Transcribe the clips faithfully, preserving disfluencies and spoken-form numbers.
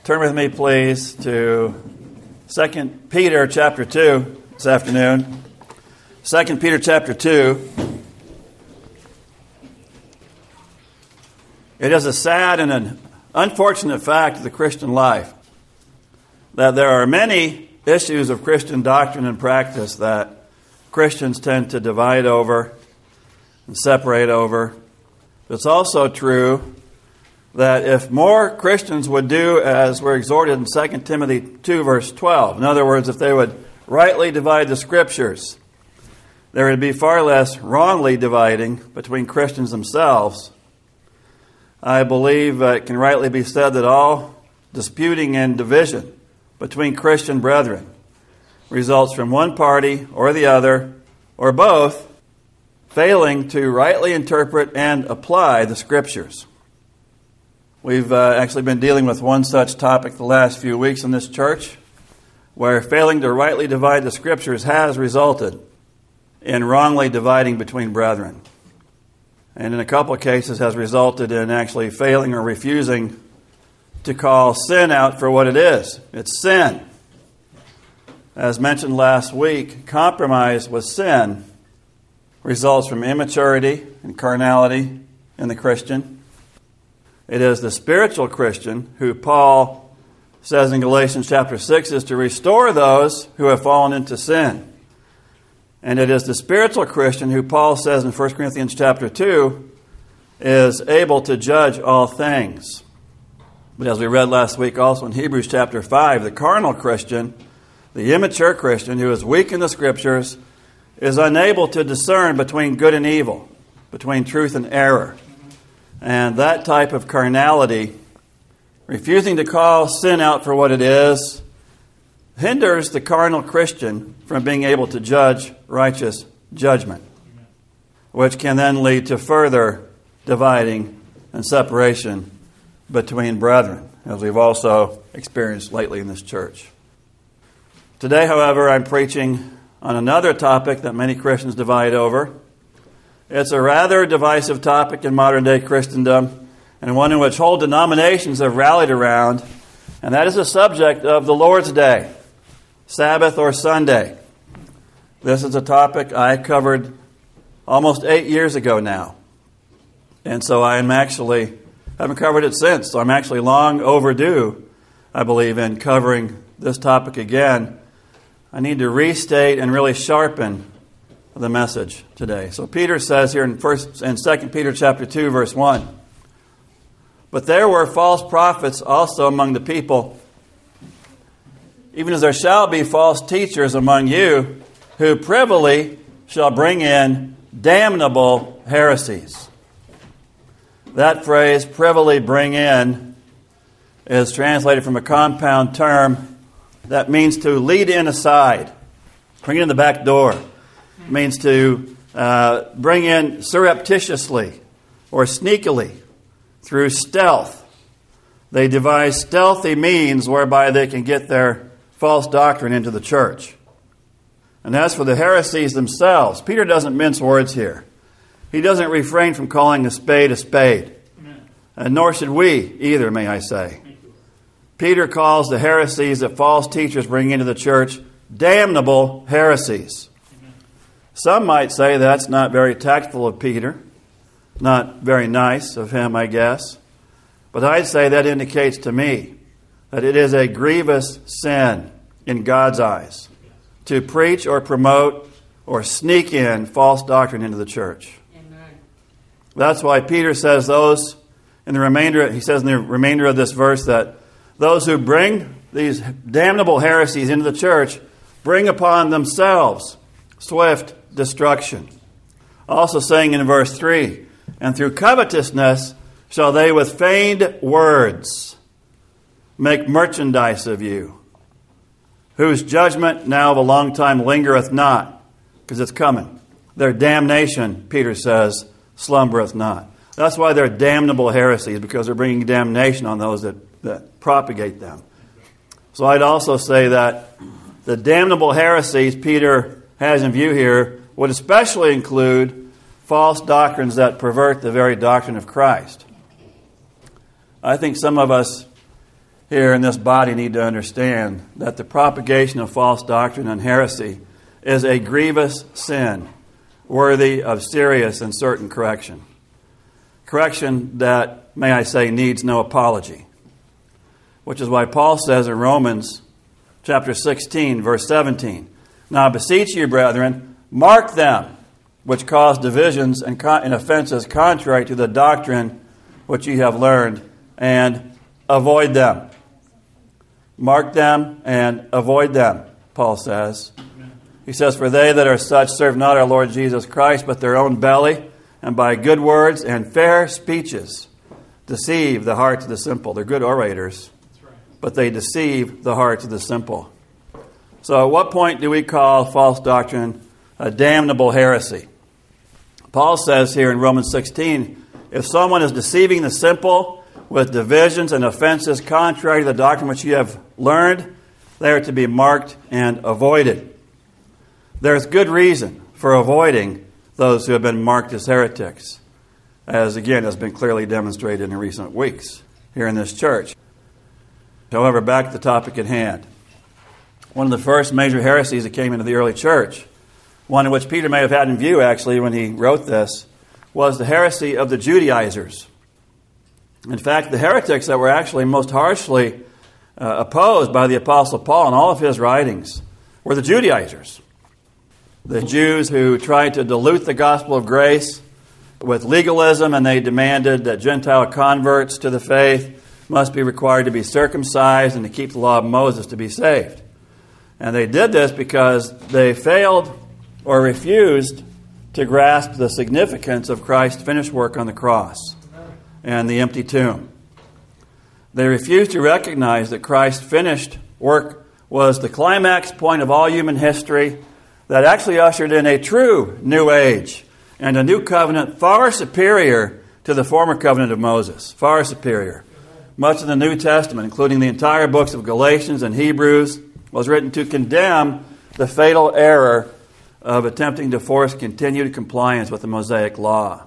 Turn with me, please, to Second Peter chapter two this afternoon. Second Peter chapter two. It is a sad and an unfortunate fact of the Christian life that there are many issues of Christian doctrine and practice that Christians tend to divide over and separate over. It's also true that if more Christians would do as we're exhorted in Second Timothy two, verse twelve, in other words, if they would rightly divide the Scriptures, there would be far less wrongly dividing between Christians themselves. I believe uh, it can rightly be said that all disputing and division between Christian brethren results from one party or the other, or both, failing to rightly interpret and apply the Scriptures. We've uh, actually been dealing with one such topic the last few weeks in this church, where failing to rightly divide the Scriptures has resulted in wrongly dividing between brethren. And in a couple of cases has resulted in actually failing or refusing to call sin out for what it is. It's sin. As mentioned last week, compromise with sin results from immaturity and carnality in the Christian. It is the spiritual Christian who Paul says in Galatians chapter six is to restore those who have fallen into sin. And it is the spiritual Christian who Paul says in First Corinthians chapter two is able to judge all things. But as we read last week also in Hebrews chapter five, the carnal Christian, the immature Christian who is weak in the Scriptures, is unable to discern between good and evil, between truth and error. And that type of carnality, refusing to call sin out for what it is, hinders the carnal Christian from being able to judge righteous judgment, which can then lead to further dividing and separation between brethren, as we've also experienced lately in this church. Today, however, I'm preaching on another topic that many Christians divide over. It's a rather divisive topic in modern-day Christendom, and one in which whole denominations have rallied around, and that is the subject of the Lord's Day, Sabbath or Sunday. This is a topic I covered almost eight years ago now, and so I am actually, haven't covered it since, so I'm actually long overdue, I believe, in covering this topic again. I need to restate and really sharpen the message today. So Peter says here in first and Second Peter chapter two, verse one, "But there were false prophets also among the people, even as there shall be false teachers among you, who privily shall bring in damnable heresies." That phrase, privily bring in, is translated from a compound term that means to lead in aside, bring in the back door. It means to uh, bring in surreptitiously or sneakily through stealth. They devise stealthy means whereby they can get their false doctrine into the church. And as for the heresies themselves, Peter doesn't mince words here. He doesn't refrain from calling a spade a spade. And nor should we either, may I say. Peter calls the heresies that false teachers bring into the church damnable heresies. Some might say that's not very tactful of Peter, not very nice of him, I guess. But I'd say that indicates to me that it is a grievous sin in God's eyes to preach or promote or sneak in false doctrine into the church. Amen. That's why Peter says those in the remainder, he says in the remainder of this verse that those who bring these damnable heresies into the church bring upon themselves swift destruction. Also saying in verse three, "And through covetousness shall they with feigned words make merchandise of you, whose judgment now of a long time lingereth not," because it's coming. "Their damnation," Peter says, "slumbereth not." That's why they're damnable heresies, because they're bringing damnation on those that, that propagate them. So I'd also say that the damnable heresies Peter has in view here would especially include false doctrines that pervert the very doctrine of Christ. I think some of us here in this body need to understand that the propagation of false doctrine and heresy is a grievous sin worthy of serious and certain correction. Correction that, may I say, needs no apology. Which is why Paul says in Romans chapter sixteen, verse seventeen, "Now I beseech you, brethren, mark them which cause divisions and, con- and offenses contrary to the doctrine which ye have learned, and avoid them." Mark them and avoid them, Paul says. He says, "For they that are such serve not our Lord Jesus Christ, but their own belly, and by good words and fair speeches deceive the hearts of the simple." They're good orators, but they deceive the hearts of the simple. So at what point do we call false doctrine a damnable heresy? Paul says here in Romans sixteen, if someone is deceiving the simple with divisions and offenses contrary to the doctrine which you have learned, they are to be marked and avoided. There's good reason for avoiding those who have been marked as heretics, as again has been clearly demonstrated in recent weeks here in this church. However, back to the topic at hand. One of the first major heresies that came into the early church, one in which Peter may have had in view actually when he wrote this, was the heresy of the Judaizers. In fact, the heretics that were actually most harshly uh, opposed by the Apostle Paul in all of his writings were the Judaizers. The Jews who tried to dilute the gospel of grace with legalism, and they demanded that Gentile converts to the faith must be required to be circumcised and to keep the law of Moses to be saved. And they did this because they failed or refused to grasp the significance of Christ's finished work on the cross and the empty tomb. They refused to recognize that Christ's finished work was the climax point of all human history that actually ushered in a true new age and a new covenant far superior to the former covenant of Moses, far superior. Much of the New Testament, including the entire books of Galatians and Hebrews, was written to condemn the fatal error of attempting to force continued compliance with the Mosaic law.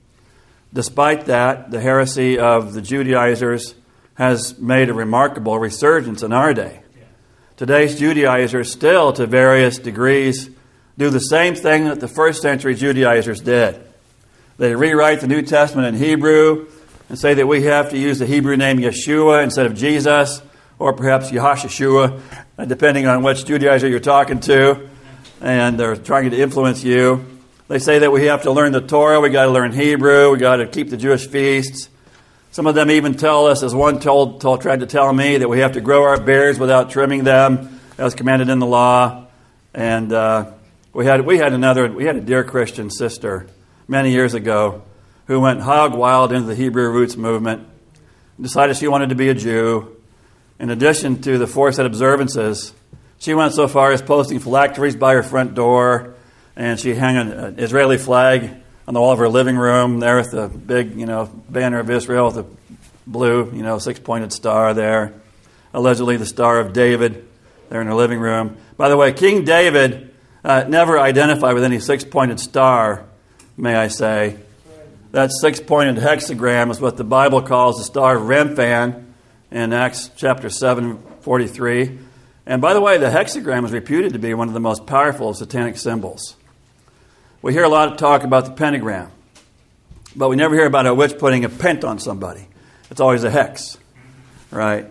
Despite that, the heresy of the Judaizers has made a remarkable resurgence in our day. Today's Judaizers still, to various degrees, do the same thing that the first century Judaizers did. They rewrite the New Testament in Hebrew and say that we have to use the Hebrew name Yeshua instead of Jesus, or perhaps Yahashua, depending on which Judaizer you're talking to, and they're trying to influence you. They say that we have to learn the Torah, we got to learn Hebrew, we got to keep the Jewish feasts. Some of them even tell us, as one told, told tried to tell me, that we have to grow our beards without trimming them, as commanded in the law. And uh, we had we had another we had a dear Christian sister many years ago who went hog wild into the Hebrew roots movement, decided she wanted to be a Jew. In addition to the four set observances, she went so far as posting phylacteries by her front door, and she hung an Israeli flag on the wall of her living room there with the big, you know, banner of Israel with a blue, you know, six-pointed star there. Allegedly the Star of David there in her living room. By the way, King David uh, never identified with any six-pointed star, may I say. That six-pointed hexagram is what the Bible calls the Star of Remphan in Acts chapter seven, forty-three. And by the way, the hexagram is reputed to be one of the most powerful of satanic symbols. We hear a lot of talk about the pentagram, but we never hear about a witch putting a pent on somebody. It's always a hex, right?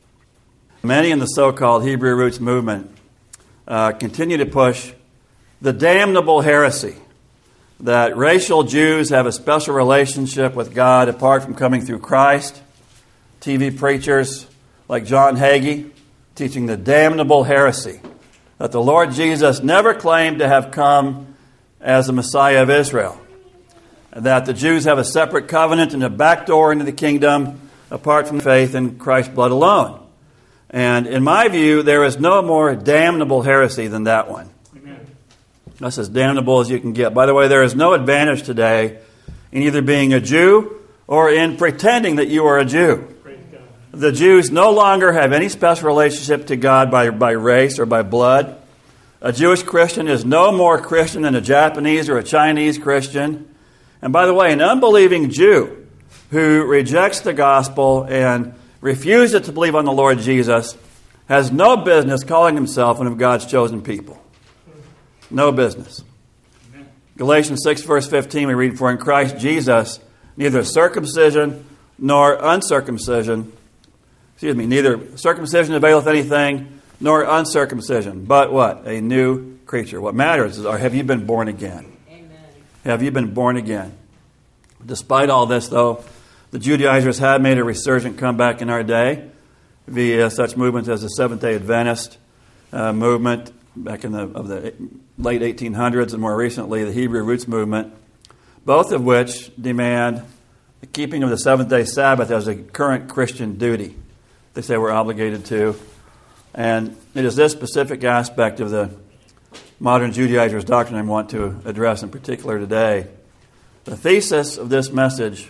Many in the so-called Hebrew roots movement uh, continue to push the damnable heresy that racial Jews have a special relationship with God apart from coming through Christ. T V preachers like John Hagee teaching the damnable heresy that the Lord Jesus never claimed to have come as the Messiah of Israel, that the Jews have a separate covenant and a backdoor into the kingdom apart from faith in Christ's blood alone. And in my view, there is no more damnable heresy than that one. Amen. That's as damnable as you can get. By the way, there is no advantage today in either being a Jew or in pretending that you are a Jew. The Jews no longer have any special relationship to God by, by race or by blood. A Jewish Christian is no more Christian than a Japanese or a Chinese Christian. And by the way, an unbelieving Jew who rejects the gospel and refuses to believe on the Lord Jesus has no business calling himself one of God's chosen people. No business. Amen. Galatians six, verse fifteen, we read, "For in Christ Jesus, neither circumcision nor uncircumcision, excuse me, neither circumcision availeth anything, nor uncircumcision, but what? A new creature." What matters is, have you been born again? Amen. Have you been born again? Despite all this, though, the Judaizers have made a resurgent comeback in our day via such movements as the Seventh-day Adventist uh, movement back in the, of the late eighteen hundreds, and more recently the Hebrew Roots movement, both of which demand the keeping of the seventh-day Sabbath as a current Christian duty. They say we're obligated to. And it is this specific aspect of the modern Judaizers' doctrine I want to address in particular today. The thesis of this message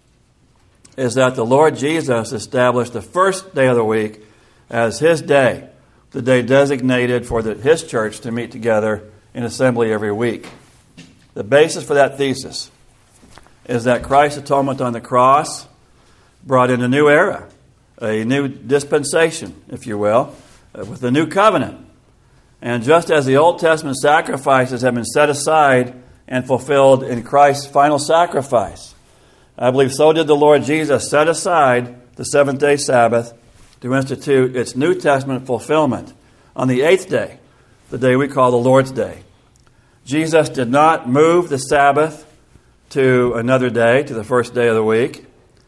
is that the Lord Jesus established the first day of the week as His day, the day designated for the, His church to meet together in assembly every week. The basis for that thesis is that Christ's atonement on the cross brought in a new era, a new dispensation, if you will, with the new covenant. And just as the Old Testament sacrifices have been set aside and fulfilled in Christ's final sacrifice, I believe so did the Lord Jesus set aside the seventh-day Sabbath to institute its New Testament fulfillment on the eighth day, the day we call the Lord's Day. Jesus did not move the Sabbath to another day, to the first day of the week,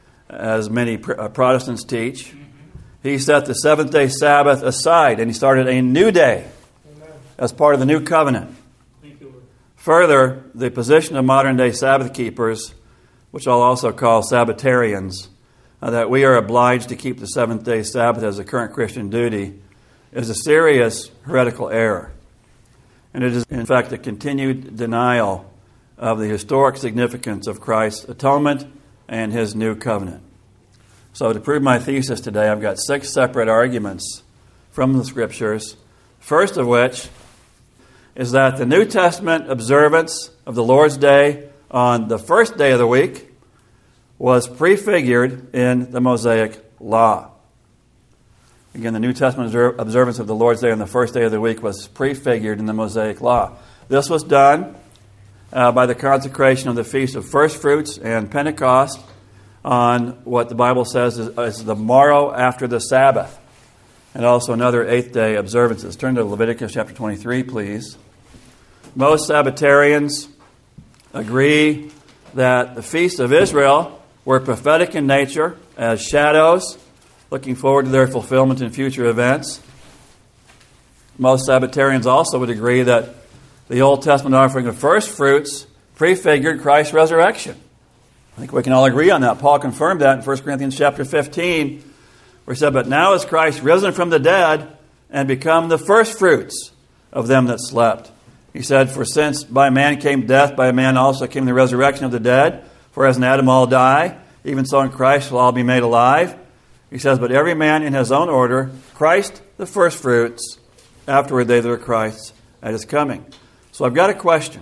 as many Protestants teach. He set the seventh-day Sabbath aside, and He started a new day Amen. As part of the new covenant. Thank you, Lord. Further, the position of modern-day Sabbath keepers, which I'll also call Sabbatarians, uh, that we are obliged to keep the seventh-day Sabbath as a current Christian duty, is a serious heretical error. And it is, in fact, a continued denial of the historic significance of Christ's atonement and His new covenant. So to prove my thesis today, I've got six separate arguments from the Scriptures, first of which is that the New Testament observance of the Lord's Day on the first day of the week was prefigured in the Mosaic Law. Again, the New Testament observance of the Lord's Day on the first day of the week was prefigured in the Mosaic Law. This was done uh, by the consecration of the Feast of First Fruits and Pentecost on what the Bible says is, is the morrow after the Sabbath, and also another eighth day observances. Turn to Leviticus chapter twenty-three, please. Most Sabbatarians agree that the feasts of Israel were prophetic in nature as shadows, looking forward to their fulfillment in future events. Most Sabbatarians also would agree that the Old Testament offering of first fruits prefigured Christ's resurrection. I think we can all agree on that. Paul confirmed that in First Corinthians chapter fifteen, where he said, "But now is Christ risen from the dead and become the first fruits of them that slept." He said, "For since by man came death, by man also came the resurrection of the dead. For as in Adam all die, even so in Christ shall all be made alive." He says, "But every man in his own order, Christ the first fruits, afterward they that are Christ's at His coming." So I've got a question.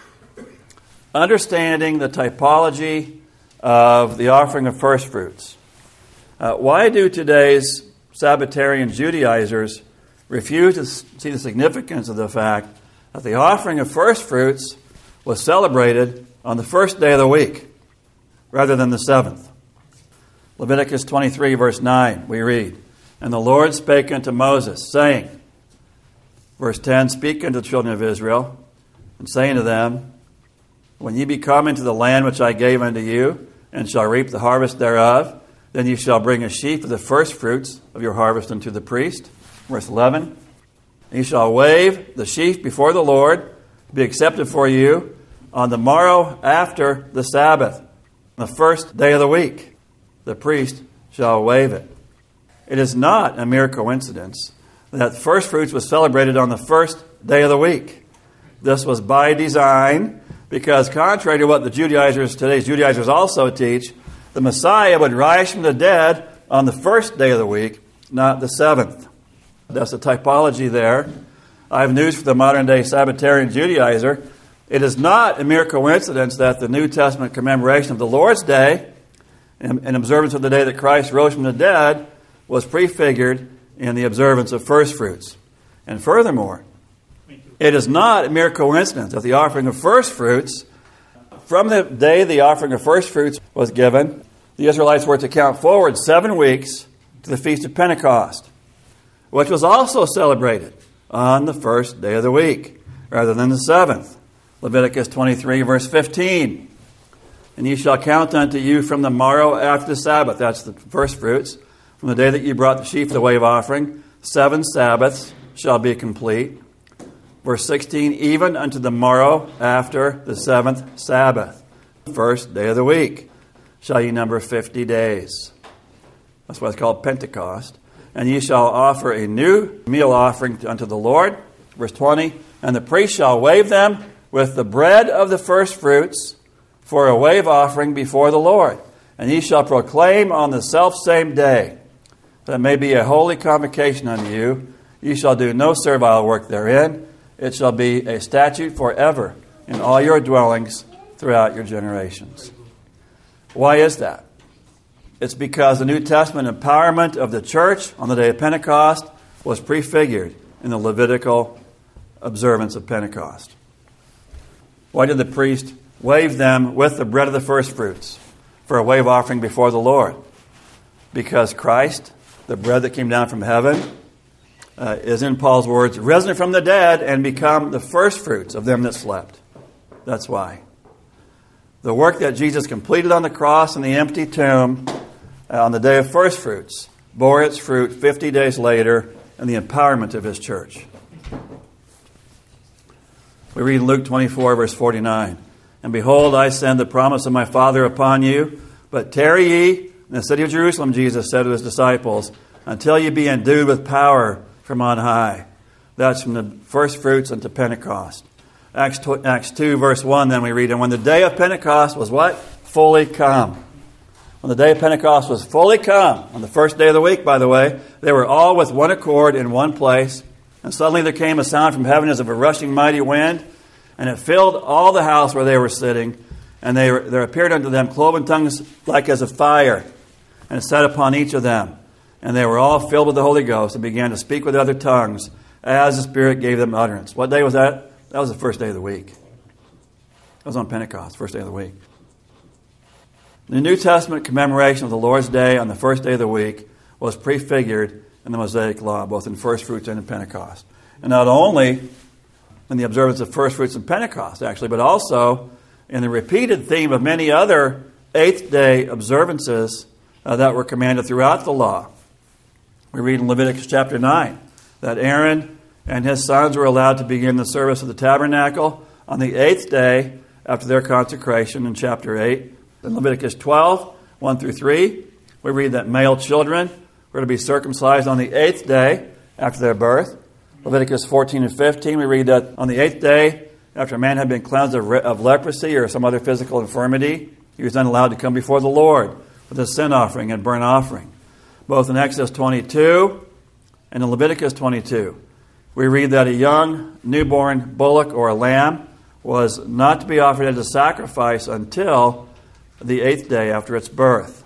Understanding the typology of the offering of first fruits, uh, why do today's Sabbatarian Judaizers refuse to see the significance of the fact that the offering of first fruits was celebrated on the first day of the week rather than the seventh? Leviticus twenty-three, verse nine, we read, "And the Lord spake unto Moses, saying," verse ten, "Speak unto the children of Israel, and say unto them, When ye be come into the land which I gave unto you, and shall reap the harvest thereof, then ye shall bring a sheaf of the first fruits of your harvest unto the priest." Verse eleven, "Ye shall wave the sheaf before the Lord, to be accepted for you, on the morrow after the Sabbath, the first day of the week. The priest shall wave it." It is not a mere coincidence that first fruits was celebrated on the first day of the week. This was by design, because contrary to what the Judaizers, today's Judaizers also teach, the Messiah would rise from the dead on the first day of the week, not the seventh. That's the typology there. I have news for the modern-day Sabbatarian Judaizer. It is not a mere coincidence that the New Testament commemoration of the Lord's Day in, in observance of the day that Christ rose from the dead was prefigured in the observance of first fruits. And furthermore, it is not a mere coincidence that the offering of first fruits, from the day the offering of first fruits was given, the Israelites were to count forward seven weeks to the Feast of Pentecost, which was also celebrated on the first day of the week, rather than the seventh. Leviticus twenty-three, verse fifteen. And ye shall count unto you from the morrow after the Sabbath, that's the first fruits, from the day that you brought the sheaf of the wave offering, seven Sabbaths shall be complete. Verse sixteen, even unto the morrow after the seventh Sabbath, first day of the week, shall ye number fifty days. That's why it's called Pentecost. And ye shall offer a new meal offering unto the Lord. Verse twenty, and the priest shall wave them with the bread of the first fruits for a wave offering before the Lord. And ye shall proclaim on the selfsame day, that it may be a holy convocation unto you. Ye shall do no servile work therein. It shall be a statute forever in all your dwellings throughout your generations. Why is that? It's because the New Testament empowerment of the church on the day of Pentecost was prefigured in the Levitical observance of Pentecost. Why did the priest wave them with the bread of the first fruits for a wave offering before the Lord? Because Christ, the bread that came down from heaven, uh, is, in Paul's words, risen from the dead and become the first fruits of them that slept. That's why. The work that Jesus completed on the cross and the empty tomb uh, on the day of first fruits bore its fruit fifty days later in the empowerment of his church. We read in Luke twenty-four, verse forty-nine, and behold, I send the promise of my Father upon you, but tarry ye in the city of Jerusalem, Jesus said to his disciples, until ye be endued with power from on high. That's from the first fruits unto Pentecost. Acts two, verse one, then we read, and when the day of Pentecost was what? Fully come. When the day of Pentecost was fully come, on the first day of the week, by the way, they were all with one accord in one place. And suddenly there came a sound from heaven as of a rushing mighty wind, and it filled all the house where they were sitting. And they were, there appeared unto them cloven tongues like as of fire, and it sat upon each of them. And they were all filled with the Holy Ghost and began to speak with other tongues as the Spirit gave them utterance. What day was that? That was the first day of the week. That was on Pentecost, first day of the week. The New Testament commemoration of the Lord's Day on the first day of the week was prefigured in the Mosaic Law, both in first fruits and in Pentecost. And not only in the observance of first fruits and Pentecost, actually, but also in the repeated theme of many other eighth day observances uh, that were commanded throughout the law. We read in Leviticus chapter nine that Aaron and his sons were allowed to begin the service of the tabernacle on the eighth day after their consecration in chapter eight. In Leviticus twelve, one through three, we read that male children were to be circumcised on the eighth day after their birth. Leviticus fourteen and fifteen, we read that on the eighth day, after a man had been cleansed of, re- of leprosy or some other physical infirmity, he was then allowed to come before the Lord with a sin offering and burnt offering. Both in Exodus twenty-two and in Leviticus twenty-two, we read that a young newborn bullock or a lamb was not to be offered as a sacrifice until the eighth day after its birth.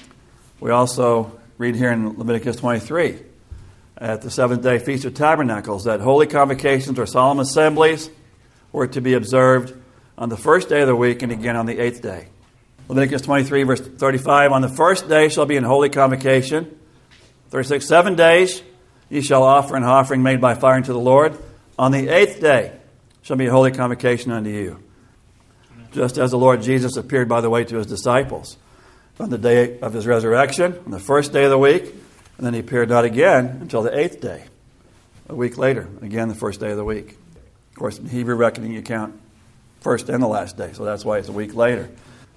We also read here in Leviticus twenty-three, at the seventh day Feast of Tabernacles, that holy convocations or solemn assemblies were to be observed on the first day of the week and again on the eighth day. Leviticus twenty-three, verse thirty-five, on the first day shall be an holy convocation. thirty-six, seven days ye shall offer an offering made by fire unto the Lord. On the eighth day shall be a holy convocation unto you. Just as the Lord Jesus appeared, by the way, to his disciples on the day of his resurrection, on the first day of the week, and then he appeared not again until the eighth day, a week later, again the first day of the week. Of course, in Hebrew reckoning, you count first and the last day, so that's why it's a week later.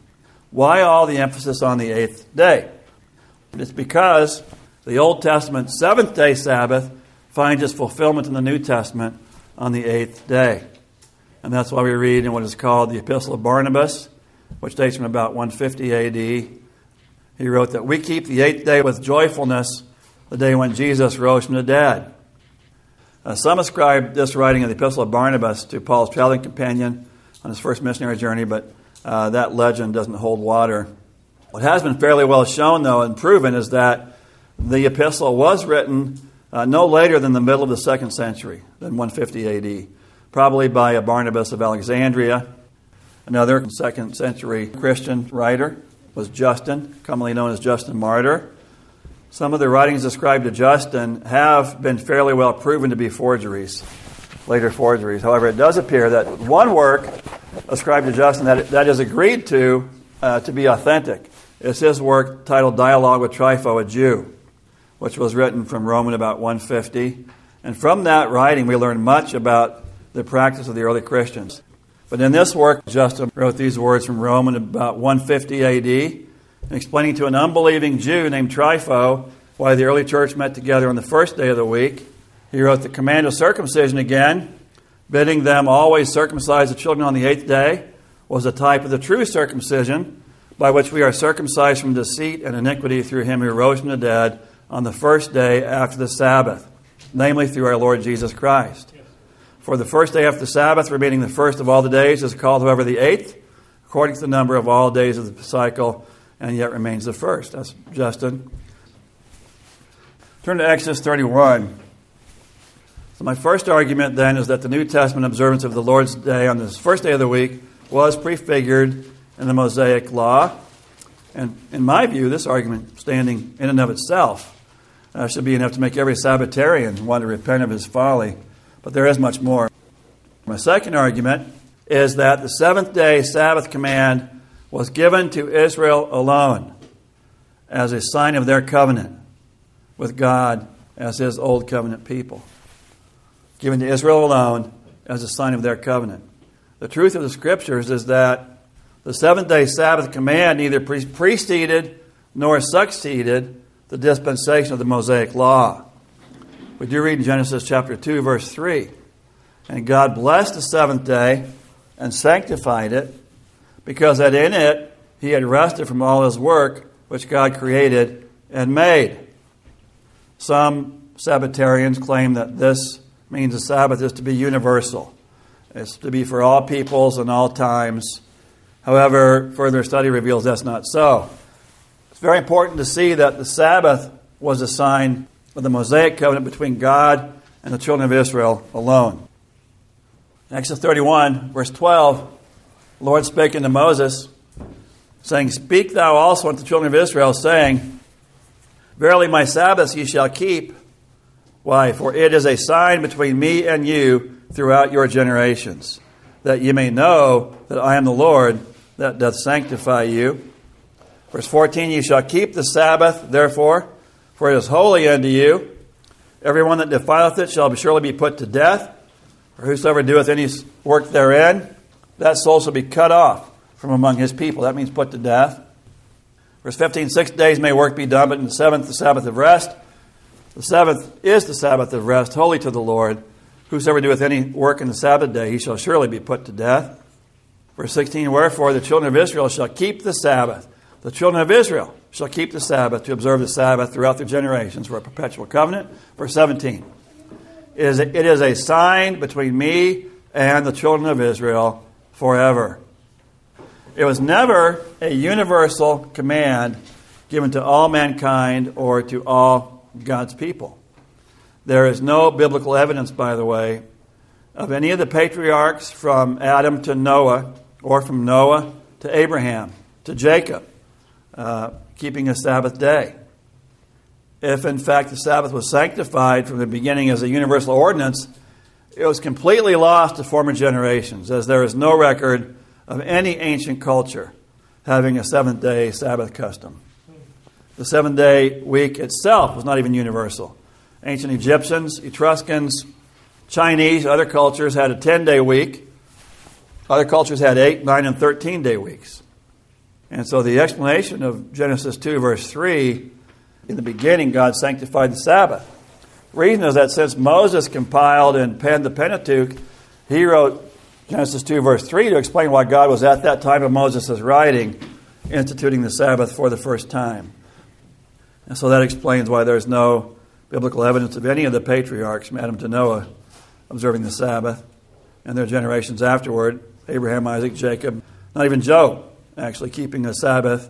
Why all the emphasis on the eighth day? It's because the Old Testament seventh day Sabbath finds its fulfillment in the New Testament on the eighth day. And that's why we read in what is called the Epistle of Barnabas, which dates from about one fifty A D. He wrote that we keep the eighth day with joyfulness, the day when Jesus rose from the dead. Uh, some ascribe this writing of the Epistle of Barnabas to Paul's traveling companion on his first missionary journey, but uh, that legend doesn't hold water. What has been fairly well shown, though, and proven is that the epistle was written uh, no later than the middle of the second century, than one fifty A D, probably by a Barnabas of Alexandria. Another second century Christian writer was Justin, commonly known as Justin Martyr. Some of the writings ascribed to Justin have been fairly well proven to be forgeries, later forgeries. However, it does appear that one work ascribed to Justin that, that is agreed to uh, to be authentic is his work titled Dialogue with Trypho, a Jew, which was written from Rome in about one fifty. And from that writing, we learn much about the practice of the early Christians. But in this work, Justin wrote these words from Rome in about one fifty A D, explaining to an unbelieving Jew named Trypho why the early church met together on the first day of the week. He wrote the command of circumcision again, bidding them always circumcise the children on the eighth day, was a type of the true circumcision, by which we are circumcised from deceit and iniquity through him who rose from the dead on the first day after the Sabbath, namely through our Lord Jesus Christ. For the first day after the Sabbath, remaining the first of all the days, is called, however, the eighth, according to the number of all days of the cycle, and yet remains the first. That's Justin. Turn to Exodus thirty-one. So my first argument then is that the New Testament observance of the Lord's Day on this first day of the week was prefigured in the Mosaic Law. And in my view, this argument, standing in and of itself, uh, should be enough to make every Sabbatarian want to repent of his folly. But there is much more. My second argument is that the seventh day Sabbath command was given to Israel alone as a sign of their covenant with God as his old covenant people. Given to Israel alone as a sign of their covenant. The truth of the Scriptures is that the seventh-day Sabbath command neither pre- preceded nor succeeded the dispensation of the Mosaic Law. We do read in Genesis chapter two, verse three, and God blessed the seventh day and sanctified it, because that in it he had rested from all his work which God created and made. Some Sabbatarians claim that this means the Sabbath is to be universal. It's to be for all peoples and all times. However, further study reveals that's not so. It's very important to see that the Sabbath was a sign of the Mosaic covenant between God and the children of Israel alone. In Exodus thirty-one, verse twelve, the Lord spake unto Moses, saying, Speak thou also unto the children of Israel, saying, Verily my Sabbaths ye shall keep. Why? For it is a sign between me and you throughout your generations, that ye may know that I am the Lord that doth sanctify you. Verse fourteen, Ye shall keep the Sabbath, therefore, for it is holy unto you. Every one that defileth it shall surely be put to death. For whosoever doeth any work therein, that soul shall be cut off from among his people. That means put to death. Verse fifteen, Six days may work be done, but in the seventh the Sabbath of rest. The seventh is the Sabbath of rest, holy to the Lord. Whosoever doeth any work in the Sabbath day, he shall surely be put to death. Verse sixteen, Wherefore the children of Israel shall keep the Sabbath. The children of Israel shall keep the Sabbath, to observe the Sabbath throughout their generations for a perpetual covenant. Verse seventeen, It is a, it is a sign between me and the children of Israel forever. It was never a universal command given to all mankind or to all God's people. There is no biblical evidence, by the way, of any of the patriarchs from Adam to Noah, or from Noah to Abraham, to Jacob, uh, keeping a Sabbath day. If, in fact, the Sabbath was sanctified from the beginning as a universal ordinance, it was completely lost to former generations, as there is no record of any ancient culture having a seventh-day Sabbath custom. The seven-day week itself was not even universal. Ancient Egyptians, Etruscans, Chinese, other cultures had a ten-day week. Other cultures had eight, nine, and thirteen-day weeks. And so the explanation of Genesis two, verse three, in the beginning God sanctified the Sabbath. The reason is that since Moses compiled and penned the Pentateuch, he wrote Genesis two, verse three to explain why God was at that time of Moses' writing instituting the Sabbath for the first time. And so that explains why there's no biblical evidence of any of the patriarchs from Adam to Noah observing the Sabbath and their generations afterward, Abraham, Isaac, Jacob, not even Job actually keeping the Sabbath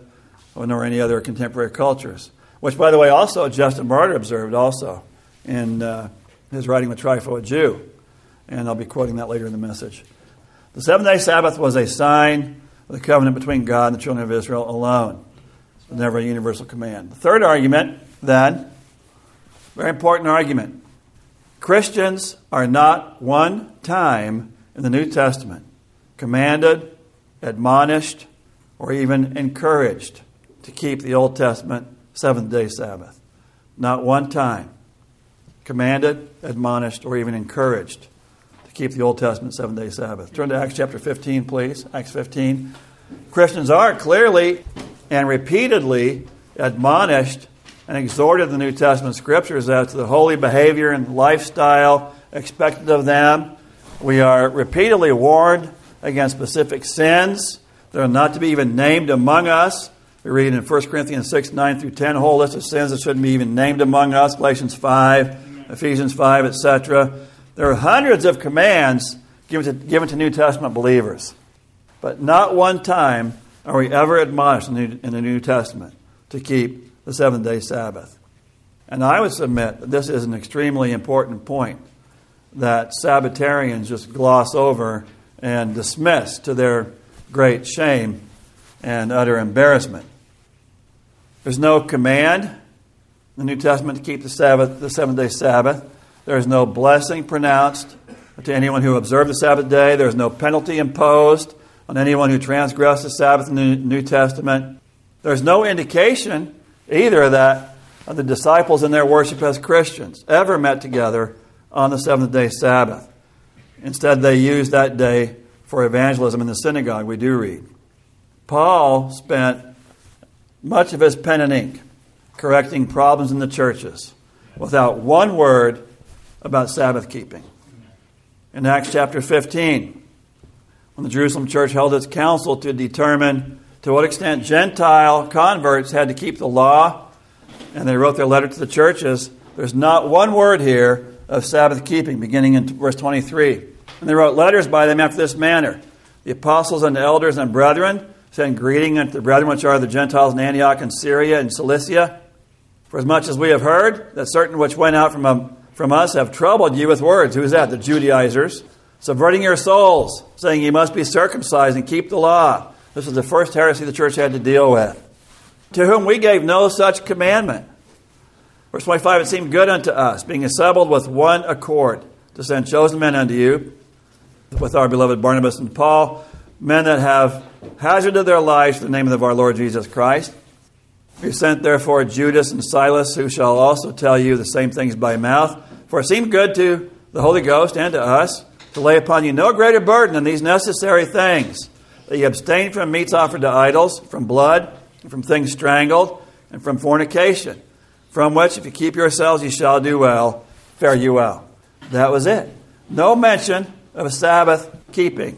nor any other contemporary cultures. Which, by the way, also Justin Martyr observed also in uh, his writing The Trifold Jew. And I'll be quoting that later in the message. The seventh-day Sabbath was a sign of the covenant between God and the children of Israel alone. It was never a universal command. The third argument, then, very important argument. Christians are not one time in the New Testament commanded, admonished, or even encouraged to keep the Old Testament seventh-day Sabbath. Not one time commanded, admonished, or even encouraged to keep the Old Testament seventh-day Sabbath. Turn to Acts chapter fifteen, please. Acts fifteen. Christians are clearly and repeatedly admonished and exhorted in the New Testament Scriptures as to the holy behavior and lifestyle expected of them. We are repeatedly warned against specific sins that are not to be even named among us. We read in First Corinthians six, nine through ten, a whole list of sins that shouldn't be even named among us. Galatians five, Ephesians five, et cetera. There are hundreds of commands given to, given to New Testament believers. But not one time are we ever admonished in the, New, in the New Testament to keep the seventh-day Sabbath. And I would submit that this is an extremely important point that Sabbatarians just gloss over and dismiss to their great shame and utter embarrassment. There's no command in the New Testament to keep the Sabbath, the seventh-day Sabbath. There is no blessing pronounced to anyone who observed the Sabbath day. There is no penalty imposed on anyone who transgressed the Sabbath in the New Testament. There's no indication either that the disciples in their worship as Christians ever met together on the seventh-day Sabbath. Instead, they used that day for evangelism in the synagogue, we do read. Paul spent much of his pen and ink correcting problems in the churches without one word about Sabbath keeping. In Acts chapter fifteen, when the Jerusalem church held its council to determine to what extent Gentile converts had to keep the law, and they wrote their letter to the churches, there's not one word here of Sabbath keeping, beginning in verse twenty-three. And they wrote letters by them after this manner. The apostles and the elders and brethren send greeting unto the brethren which are the Gentiles in Antioch and Syria and Cilicia. For as much as we have heard that certain which went out from, um, from us have troubled you with words. Who is that? The Judaizers. Subverting your souls, saying you must be circumcised and keep the law. This was the first heresy the church had to deal with. To whom we gave no such commandment. Verse twenty-five, it seemed good unto us, being assembled with one accord, to send chosen men unto you, with our beloved Barnabas and Paul, men that have hazarded their lives for the name of our Lord Jesus Christ. We sent therefore Judas and Silas, who shall also tell you the same things by mouth. For it seemed good to the Holy Ghost and to us to lay upon you no greater burden than these necessary things, that you abstain from meats offered to idols, from blood, and from things strangled, and from fornication, from which, if you keep yourselves, you shall do well, fare you well. That was it. No mention of Sabbath keeping.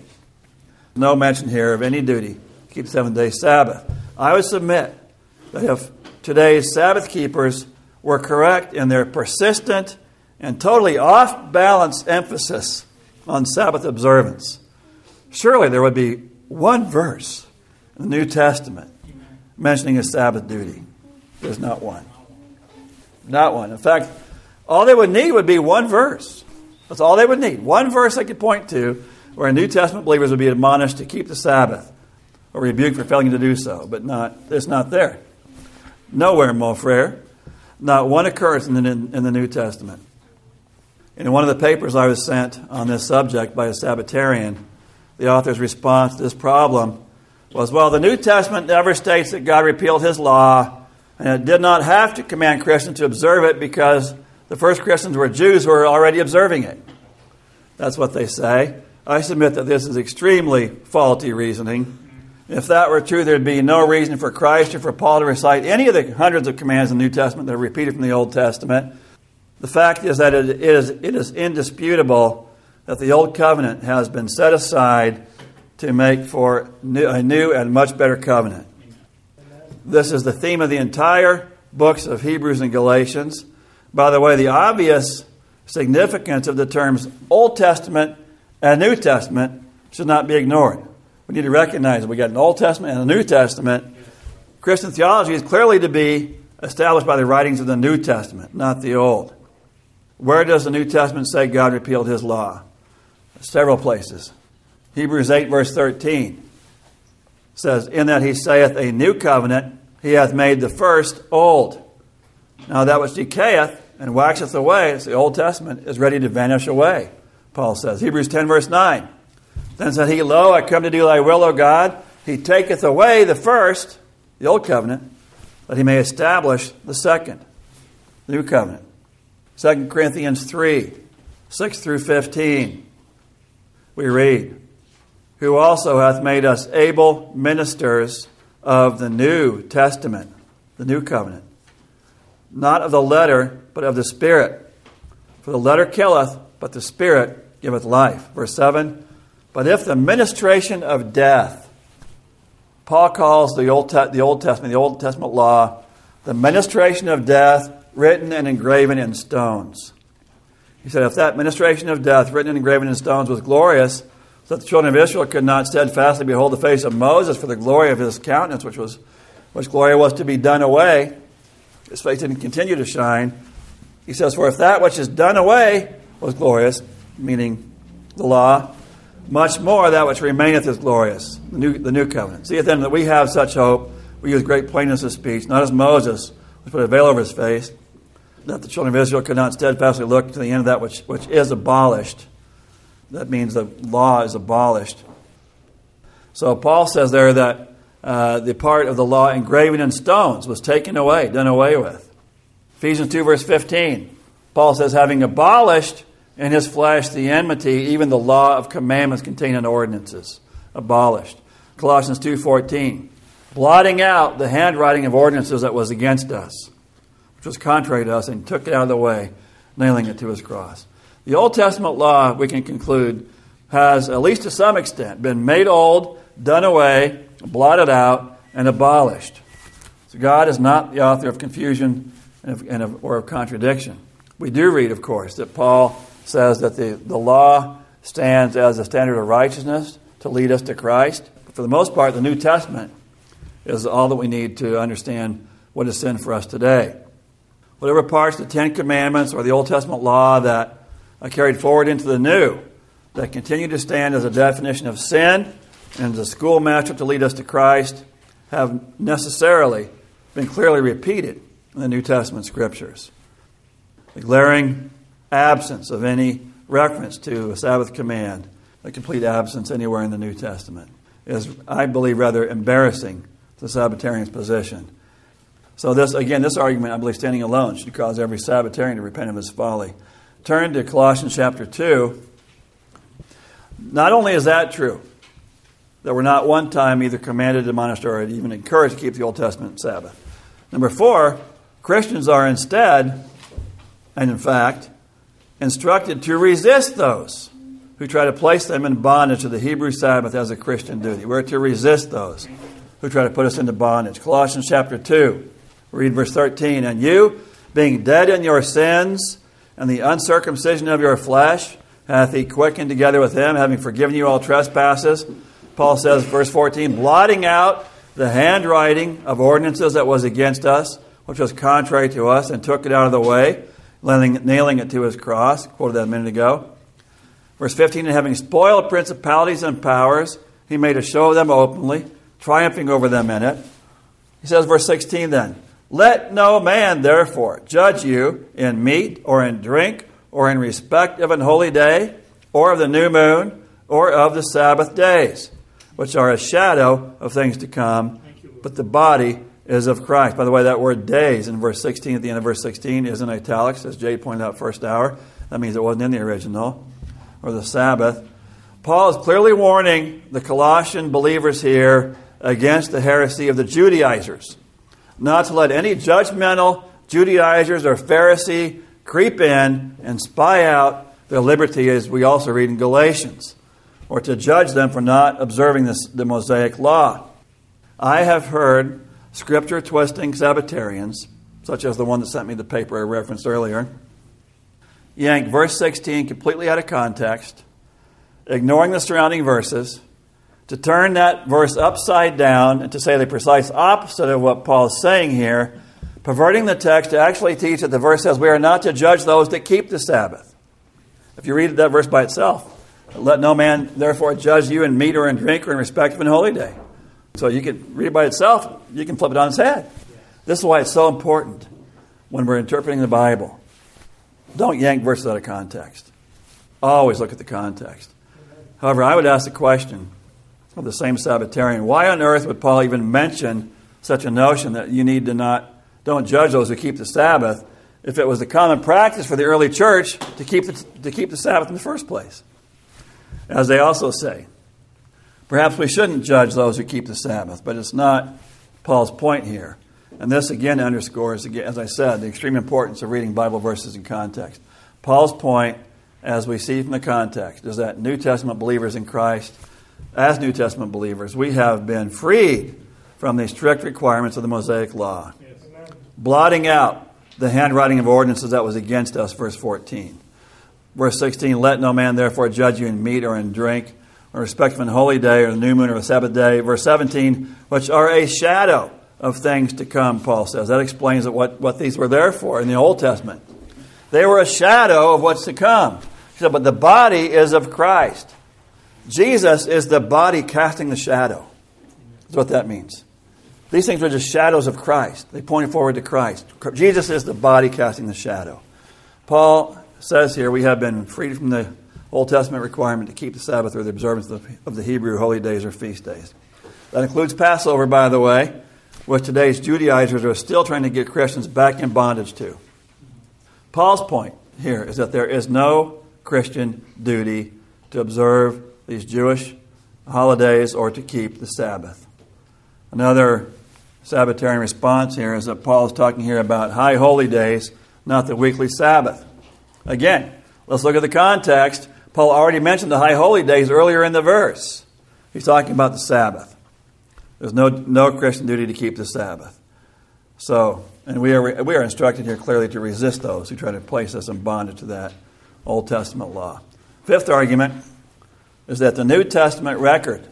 No mention here of any duty to keep seven-day Sabbath. I would submit that if today's Sabbath keepers were correct in their persistent and totally off-balance emphasis on Sabbath observance, surely there would be one verse in the New Testament mentioning a Sabbath duty. There's not one. Not one. In fact, all they would need would be one verse. That's all they would need. One verse they could point to where New Testament believers would be admonished to keep the Sabbath or rebuked for failing to do so. But not, it's not there. Nowhere, mon frere. Not one occurs in the, in the New Testament. In one of the papers I was sent on this subject by a Sabbatarian, the author's response to this problem was, well, the New Testament never states that God repealed his law, and it did not have to command Christians to observe it because the first Christians were Jews who were already observing it. That's what they say. I submit that this is extremely faulty reasoning. If that were true, there'd be no reason for Christ or for Paul to recite any of the hundreds of commands in the New Testament that are repeated from the Old Testament. The fact is that it is, it is indisputable that the Old Covenant has been set aside to make for new, a new and much better covenant. This is the theme of the entire books of Hebrews and Galatians. By the way, the obvious significance of the terms Old Testament and New Testament should not be ignored. We need to recognize that we got an Old Testament and a New Testament Christian theology is clearly to be established by the writings of the New Testament, not the Old. Where does the New Testament say God repealed his law? Several places. Hebrews eight, verse thirteen says, in that he saith a new covenant, he hath made the first old. Now that which decayeth and waxeth away, it's the Old Testament, is ready to vanish away, Paul says. Hebrews ten, verse nine. Then said he, Lo, I come to do thy will, O God. He taketh away the first, the old covenant, that he may establish the second, the new covenant. Second Corinthians three, six through fifteen. We read, who also hath made us able ministers of the New Testament, the new covenant, not of the letter, but of the Spirit. For the letter killeth, but the Spirit giveth life. Verse seven, but if the ministration of death, Paul calls the Old, Te- the Old Testament, the Old Testament law, the ministration of death written and engraven in stones. He said, if that ministration of death written and engraven in stones was glorious, so that the children of Israel could not steadfastly behold the face of Moses for the glory of his countenance, which was which glory was to be done away, his face didn't continue to shine. He says, for if that which is done away was glorious, meaning the law, much more that which remaineth is glorious, the new, the new covenant. See then that we have such hope, we use great plainness of speech, not as Moses, which put a veil over his face, that the children of Israel could not steadfastly look to the end of that which, which is abolished. That means the law is abolished. So Paul says there that uh, the part of the law engraven in stones was taken away, done away with. Ephesians two, verse fifteen. Paul says, having abolished in his flesh the enmity, even the law of commandments contained in ordinances. Abolished. Colossians two, fourteen. Blotting out the handwriting of ordinances that was against us, which was contrary to us, and took it out of the way, nailing it to his cross. The Old Testament law, we can conclude, has, at least to some extent, been made old, done away, blotted out, and abolished. So God is not the author of confusion and of, and of, or of contradiction. We do read, of course, that Paul says that the, the law stands as a standard of righteousness to lead us to Christ. But for the most part, the New Testament is all that we need to understand what is sin for us today. Whatever parts of the Ten Commandments or the Old Testament law that are carried forward into the New, that continue to stand as a definition of sin and as a schoolmaster to lead us to Christ, have necessarily been clearly repeated in the New Testament Scriptures. The glaring absence of any reference to a Sabbath command, a complete absence anywhere in the New Testament, is, I believe, rather embarrassing to the Sabbatarian's position. So this, again, this argument, I believe, standing alone, should cause every Sabbatarian to repent of his folly. Turn to Colossians chapter two. Not only is that true, that we're not one time either commanded, admonished, or even encouraged to keep the Old Testament Sabbath. Number four, Christians are instead, and in fact, instructed to resist those who try to place them in bondage to the Hebrew Sabbath as a Christian duty. We're to resist those who try to put us into bondage. Colossians chapter two, read verse thirteen. And you, being dead in your sins and the uncircumcision of your flesh, hath he quickened together with him, having forgiven you all trespasses. Paul says, verse fourteen, blotting out the handwriting of ordinances that was against us, which was contrary to us, and took it out of the way, nailing it to his cross. Quoted that a minute ago. Verse fifteen, and having spoiled principalities and powers, he made a show of them openly, triumphing over them in it. He says, verse sixteen then, let no man therefore judge you in meat or in drink or in respect of an holy day or of the new moon or of the Sabbath days, which are a shadow of things to come, but the body is of Christ. By the way, that word days in verse sixteen, at the end of verse sixteen, is in italics, as Jay pointed out first hour. That means it wasn't in the original, or the Sabbath. Paul is clearly warning the Colossian believers here against the heresy of the Judaizers, not to let any judgmental Judaizers or Pharisee creep in and spy out their liberty, as we also read in Galatians, or to judge them for not observing this, the Mosaic law. I have heard Scripture-twisting Sabbatarians, such as the one that sent me the paper I referenced earlier, yank verse sixteen completely out of context, ignoring the surrounding verses, To turn that verse upside down and to say the precise opposite of what Paul is saying here, perverting the text to actually teach that the verse says we are not to judge those that keep the Sabbath. If you read that verse by itself, let no man therefore judge you in meat or in drink or in respect of an holy day. So you can read it by itself, you can flip it on its head. This is why it's so important when we're interpreting the Bible. Don't yank verses out of context. Always look at the context. However, I would ask the question of the same Sabbatarian, why on earth would Paul even mention such a notion that you need to not, don't judge those who keep the Sabbath, if it was the common practice for the early church to keep the, to keep the Sabbath in the first place? As they also say, perhaps we shouldn't judge those who keep the Sabbath, but it's not Paul's point here. And this again underscores, as I said, the extreme importance of reading Bible verses in context. Paul's point, as we see from the context, is that New Testament believers in Christ, as New Testament believers, we have been freed from the strict requirements of the Mosaic Law, yes, blotting out the handwriting of ordinances that was against us, verse fourteen. Verse sixteen, let no man therefore judge you in meat or in drink, or in respect of an holy day, or the new moon, or a Sabbath day. Verse seventeen, which are a shadow of things to come, Paul says. That explains what, what these were there for in the Old Testament. They were a shadow of what's to come. He said, but the body is of Christ. Jesus is the body casting the shadow. That's what that means. These things are just shadows of Christ. They point forward to Christ. Jesus is the body casting the shadow. Paul says here we have been freed from the Old Testament requirement to keep the Sabbath or the observance of the, of the Hebrew holy days or feast days. That includes Passover, by the way, which today's Judaizers are still trying to get Christians back in bondage to. Paul's point here is that there is no Christian duty to observe these Jewish holidays or to keep the Sabbath. Another Sabbatarian response here is that Paul is talking here about high holy days, not the weekly Sabbath. Again, let's look at the context. Paul already mentioned the high holy days earlier in the verse. He's talking about the Sabbath. There's no no Christian duty to keep the Sabbath. So, and we are we are instructed here clearly to resist those who try to place us in bondage to that Old Testament law. Fifth argument is that the New Testament record,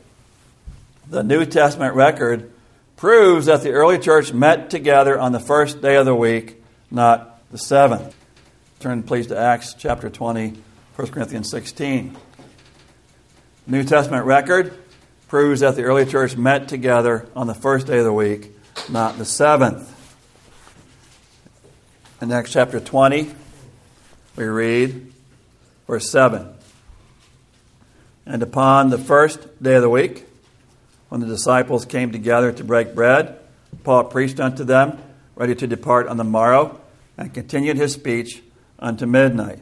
the New Testament record proves that the early church met together on the first day of the week, not the seventh. Turn please to Acts chapter twenty, First Corinthians sixteen. New Testament record proves that the early church met together on the first day of the week, not the seventh. In Acts chapter twenty, we read verse seven. And upon the first day of the week, when the disciples came together to break bread, Paul preached unto them, ready to depart on the morrow, and continued his speech unto midnight.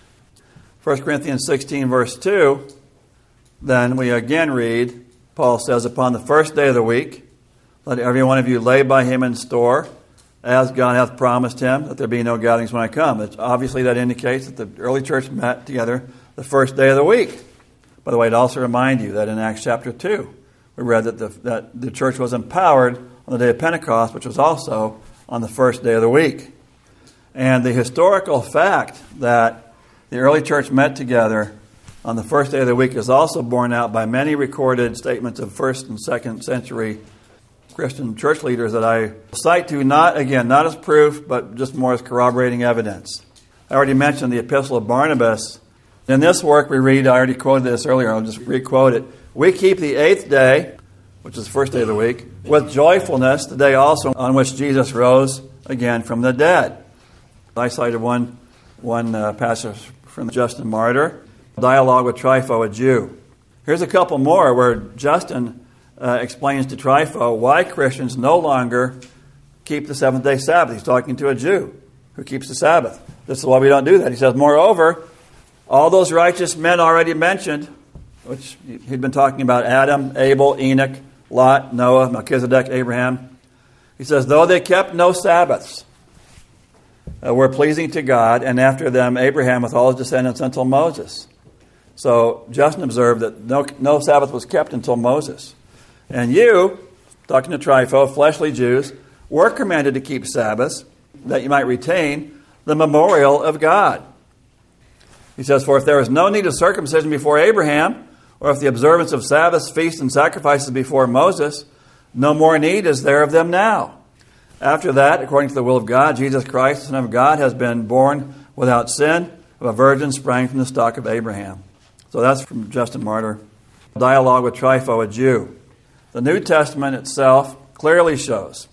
First Corinthians sixteen, verse two, then we again read, Paul says, upon the first day of the week, let every one of you lay by him in store, as God hath promised him, that there be no gatherings when I come. It's obviously that indicates that the early church met together the first day of the week. By the way, I'd also remind you that in Acts chapter two, we read that the, that the church was empowered on the day of Pentecost, which was also on the first day of the week. And the historical fact that the early church met together on the first day of the week is also borne out by many recorded statements of first and second century Christian church leaders that I cite to, not, again, not as proof, but just more as corroborating evidence. I already mentioned the Epistle of Barnabas. In this work we read, I already quoted this earlier, I'll just re-quote it. We keep the eighth day, which is the first day of the week, with joyfulness, the day also on which Jesus rose again from the dead. I cited one, one uh, passage from Justin Martyr, dialogue with Trypho, a Jew. Here's a couple more where Justin uh, explains to Trypho why Christians no longer keep the seventh-day Sabbath. He's talking to a Jew who keeps the Sabbath. This is why we don't do that. He says, moreover, all those righteous men already mentioned, which he'd been talking about Adam, Abel, Enoch, Lot, Noah, Melchizedek, Abraham. He says, though they kept no Sabbaths, uh, were pleasing to God, and after them Abraham with all his descendants until Moses. So Justin observed that no, no Sabbath was kept until Moses. And you, talking to Trypho, fleshly Jews, were commanded to keep Sabbaths, that you might retain the memorial of God. He says, for if there was no need of circumcision before Abraham, or if the observance of Sabbaths, feasts, and sacrifices before Moses, no more need is there of them now. After that, according to the will of God, Jesus Christ, the Son of God, has been born without sin of a virgin sprang from the stock of Abraham. So that's from Justin Martyr. Dialogue with Trypho, a Jew. The New Testament itself clearly shows,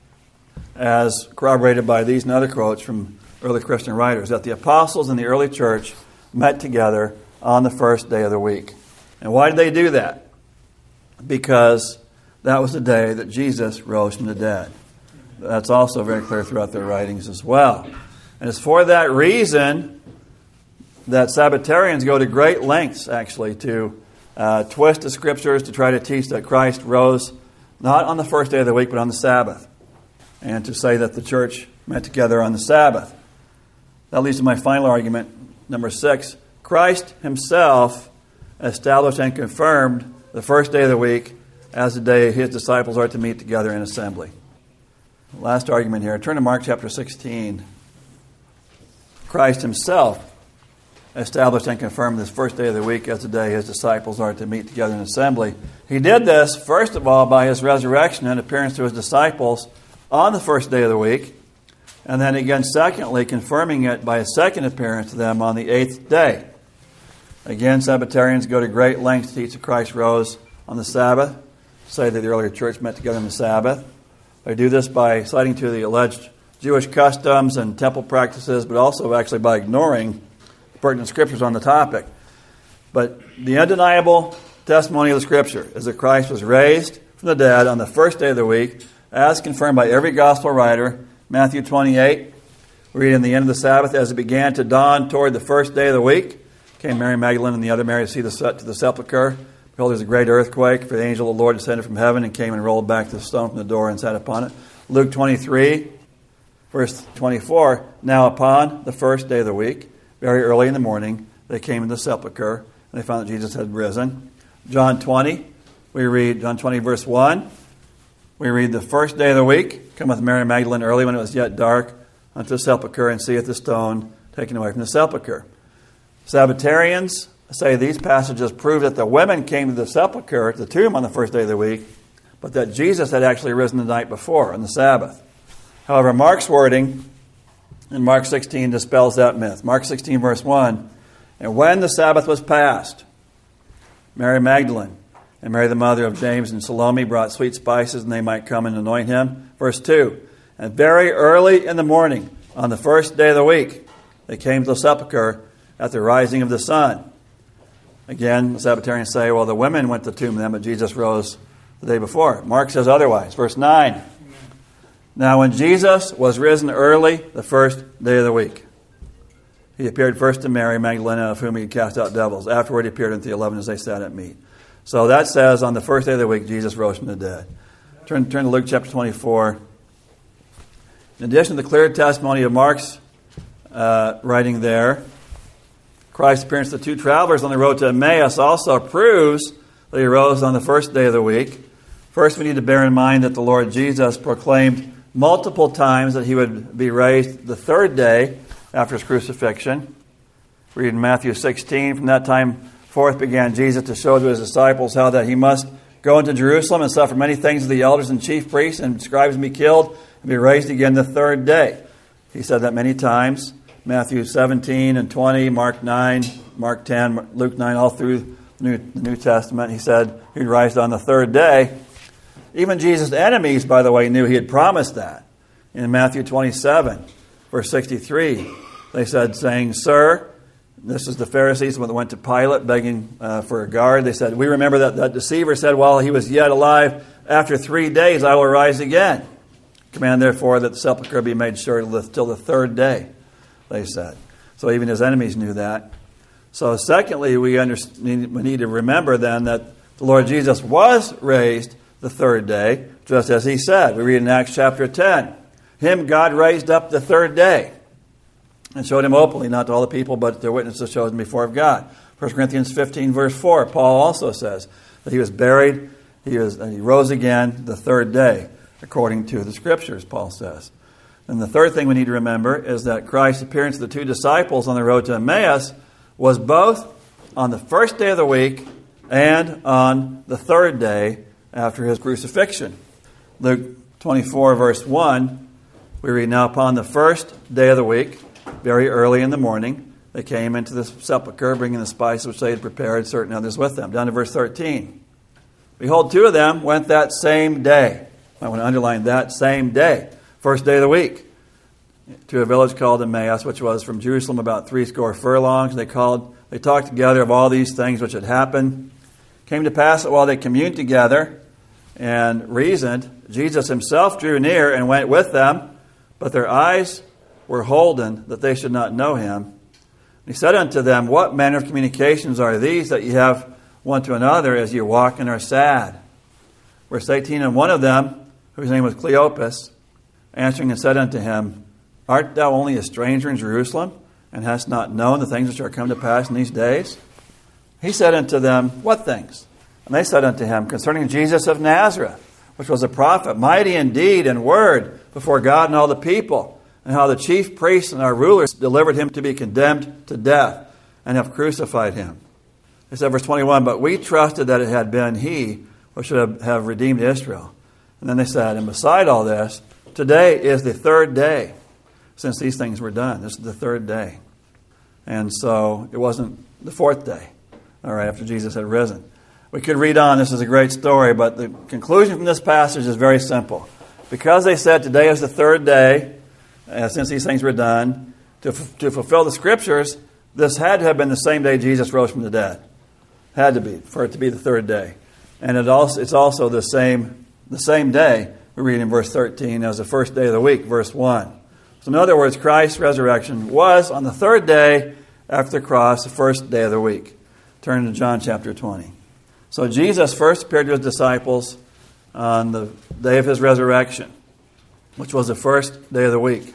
as corroborated by these and other quotes from early Christian writers, that the apostles in the early church met together on the first day of the week. And why did they do that? Because that was the day that Jesus rose from the dead. That's also very clear throughout their writings as well. And it's for that reason that Sabbatarians go to great lengths, actually, to uh, twist the Scriptures to try to teach that Christ rose not on the first day of the week, but on the Sabbath, and to say that the church met together on the Sabbath. That leads to my final argument, number six. Christ himself established and confirmed the first day of the week as the day his disciples are to meet together in assembly. Last argument here. Turn to Mark chapter sixteen. Christ himself established and confirmed this first day of the week as the day his disciples are to meet together in assembly. He did this, first of all, by his resurrection and appearance to his disciples on the first day of the week, and then again, secondly, confirming it by a second appearance to them on the eighth day. Again, Sabbatarians go to great lengths to teach that Christ rose on the Sabbath, say that the earlier church met together on the Sabbath. They do this by citing to the alleged Jewish customs and temple practices, but also actually by ignoring pertinent scriptures on the topic. But the undeniable testimony of the Scripture is that Christ was raised from the dead on the first day of the week, as confirmed by every gospel writer. Matthew twenty-eight, we read, in the end of the Sabbath, as it began to dawn toward the first day of the week, came Mary Magdalene and the other Mary to see the to the sepulchre. Behold, there was a great earthquake, for the angel of the Lord descended from heaven and came and rolled back the stone from the door and sat upon it. Luke twenty-three, verse twenty-four, now upon the first day of the week, very early in the morning, they came into the sepulchre, and they found that Jesus had risen. John twenty, we read, John twenty, verse one, we read, the first day of the week, cometh Mary Magdalene early when it was yet dark, unto the sepulchre, and seeth the stone taken away from the sepulchre. Sabbatarians say these passages prove that the women came to the sepulchre, to the tomb, on the first day of the week, but that Jesus had actually risen the night before, on the Sabbath. However, Mark's wording in Mark sixteen dispels that myth. Mark sixteen, verse one, and when the Sabbath was past, Mary Magdalene and Mary the mother of James and Salome brought sweet spices, and they might come and anoint him. Verse two, and very early in the morning, on the first day of the week, they came to the sepulchre at the rising of the sun. Again, the Sabbatarians say, well, the women went to the tomb then, but Jesus rose the day before. Mark says otherwise. Verse nine, now when Jesus was risen early the first day of the week, he appeared first to Mary Magdalene, of whom he had cast out devils. Afterward, he appeared unto the eleven as they sat at meat. So that says on the first day of the week, Jesus rose from the dead. Turn, turn to Luke chapter twenty-four. In addition to the clear testimony of Mark's uh, writing there, Christ's appearance to two travelers on the road to Emmaus also proves that he rose on the first day of the week. First, we need to bear in mind that the Lord Jesus proclaimed multiple times that he would be raised the third day after his crucifixion. We read in Matthew sixteen, from that time forth began Jesus to show to his disciples how that he must go into Jerusalem and suffer many things of the elders and chief priests and scribes and be killed and be raised again the third day. He said that many times. Matthew seventeen and twenty, Mark nine, Mark ten, Luke nine, all through the New, the New Testament. He said he'd rise on the third day. Even Jesus' enemies, by the way, knew he had promised that. In Matthew twenty-seven, verse sixty-three, they said, saying, Sir, this is the Pharisees when they went to Pilate begging uh, for a guard. They said, we remember that that deceiver said while he was yet alive, after three days I will rise again. Command therefore that the sepulchre be made sure till the third day, they said. So even his enemies knew that. So secondly, we, under, we need to remember then that the Lord Jesus was raised the third day, just as he said. We read in Acts chapter ten. Him God raised up the third day and showed him openly, not to all the people, but to witnesses chosen before of God. First Corinthians fifteen, verse four, Paul also says that he was buried, he, was, and he rose again the third day, according to the Scriptures, Paul says. And the third thing we need to remember is that Christ's appearance to the two disciples on the road to Emmaus was both on the first day of the week and on the third day after his crucifixion. Luke twenty-four, verse one, we read, "Now upon the first day of the week, very early in the morning, they came into the sepulchre, bringing the spices which they had prepared, certain others with them." Down to verse thirteen. "Behold, two of them went that same day." I want to underline that same day, first day of the week, to a village called Emmaus, which was from Jerusalem about threescore furlongs. They called, they talked together of all these things which had happened. Came to pass that while they communed together and reasoned, Jesus himself drew near and went with them, but their eyes were holden that they should not know him. He said unto them, "What manner of communications are these that ye have one to another as ye walk and are sad?" Verse eighteen, "And one of them, whose name was Cleopas, answering and said unto him, Art thou only a stranger in Jerusalem, and hast not known the things which are come to pass in these days? He said unto them, What things? And they said unto him, Concerning Jesus of Nazareth, which was a prophet, mighty in deed and word before God and all the people, and how the chief priests and our rulers delivered him to be condemned to death, and have crucified him." He said, verse twenty-one, "But we trusted that it had been he who should have, have redeemed Israel." And then they said, "And beside all this, today is the third day since these things were done." This is the third day. And so it wasn't the fourth day, all right, after Jesus had risen. We could read on. This is a great story, but the conclusion from this passage is very simple. Because they said today is the third day uh, since these things were done, to, f- to fulfill the Scriptures, this had to have been the same day Jesus rose from the dead. Had to be, for it to be the third day. And it also, it's also the same, the same day, we read in verse thirteen, as the first day of the week, verse one. So in other words, Christ's resurrection was on the third day after the cross, the first day of the week. Turn to John chapter twenty. So Jesus first appeared to his disciples on the day of his resurrection, which was the first day of the week.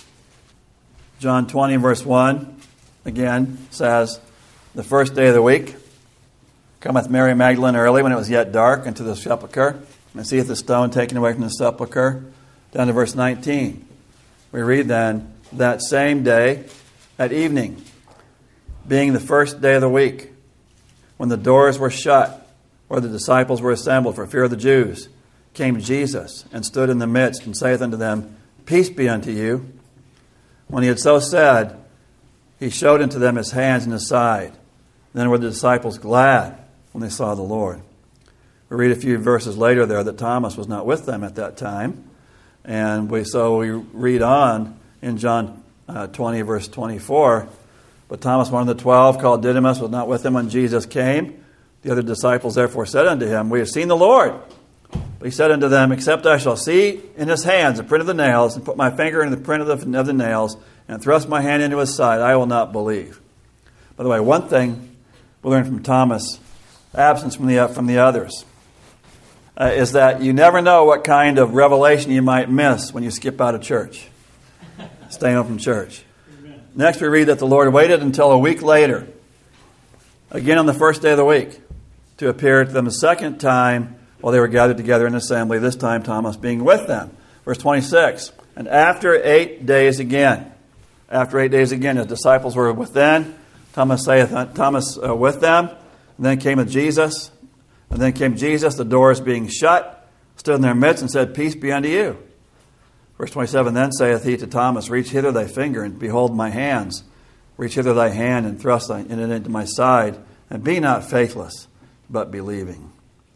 John twenty, verse one, again, says, "The first day of the week cometh Mary Magdalene early, when it was yet dark, into the sepulchre, and seeth the stone taken away from the sepulchre." Down to verse nineteen. We read then, "That same day at evening, being the first day of the week, when the doors were shut, where the disciples were assembled for fear of the Jews, came Jesus, and stood in the midst, and saith unto them, Peace be unto you. When he had so said, he showed unto them his hands and his side. Then were the disciples glad when they saw the Lord." We read a few verses later there that Thomas was not with them at that time. And we so we read on in John uh, twenty, verse twenty-four, "But Thomas, one of the twelve, called Didymus, was not with them when Jesus came. The other disciples therefore said unto him, We have seen the Lord. But he said unto them, Except I shall see in his hands the print of the nails, and put my finger into the print of the, of the nails, and thrust my hand into his side, I will not believe." By the way, one thing we learn from Thomas' absence from the from the others uh, is that you never know what kind of revelation you might miss when you skip out of church, staying home from church. Amen. Next, we read that the Lord waited until a week later, again on the first day of the week, to appear to them a second time while they were gathered together in assembly, this time Thomas being with them. Verse twenty-six, "And after eight days again," after eight days again, his disciples were within, Thomas saith, Thomas uh, with them, and then came Jesus, and then came Jesus, the doors being shut, stood in their midst, and said, Peace be unto you. Verse twenty-seven, "Then saith he to Thomas, Reach hither thy finger, and behold my hands. Reach hither thy hand, and thrust it into my side, and be not faithless, but believing."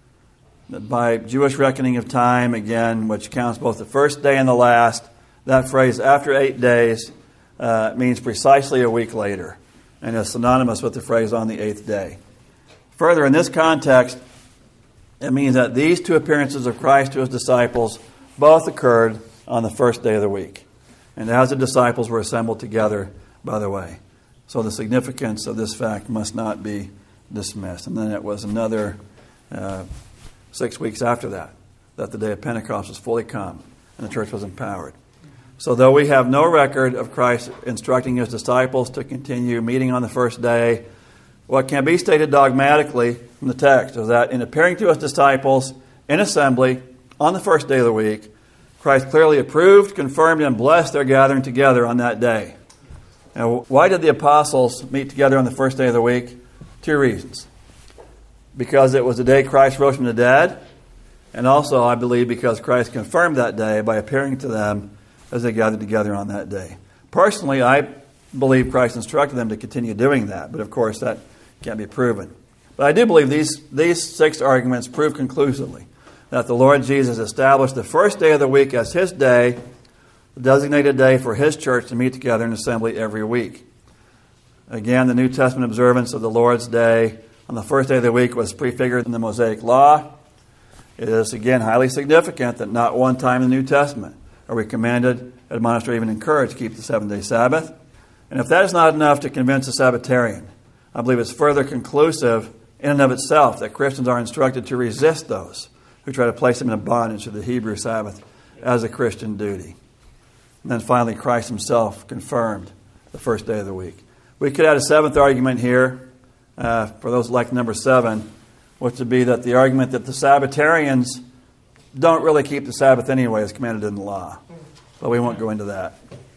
By Jewish reckoning of time, again, which counts both the first day and the last, that phrase, after eight days, uh, means precisely a week later, and is synonymous with the phrase on the eighth day. Further, in this context, it means that these two appearances of Christ to his disciples both occurred on the first day of the week, and as the disciples were assembled together, by the way. So the significance of this fact must not be dismissed. And then it was another uh, six weeks after that, that the day of Pentecost was fully come, and the church was empowered. So though we have no record of Christ instructing his disciples to continue meeting on the first day, what can be stated dogmatically from the text is that in appearing to his disciples in assembly on the first day of the week, Christ clearly approved, confirmed, and blessed their gathering together on that day. Now, why did the apostles meet together on the first day of the week? Two reasons. because it was the day Christ rose from the dead, and also, I believe, because Christ confirmed that day by appearing to them as they gathered together on that day. Personally, I believe Christ instructed them to continue doing that, but of course that can't be proven. But I do believe these, these six arguments prove conclusively that the Lord Jesus established the first day of the week as His day, the designated day for His church to meet together in assembly every week. Again, the New Testament observance of the Lord's Day on the first day of the week was prefigured in the Mosaic Law. It is, again, highly significant that not one time in the New Testament are we commanded, admonished, or even encouraged to keep the seventh-day Sabbath. And if that is not enough to convince a Sabbatarian, I believe it's further conclusive in and of itself that Christians are instructed to resist those who try to place them in bondage to the Hebrew Sabbath as a Christian duty. And then finally, Christ Himself confirmed the first day of the week. We could add a seventh argument here, uh, for those who like number seven, which would be that the argument that the Sabbatarians don't really keep the Sabbath anyway as commanded in the law. But we won't go into that.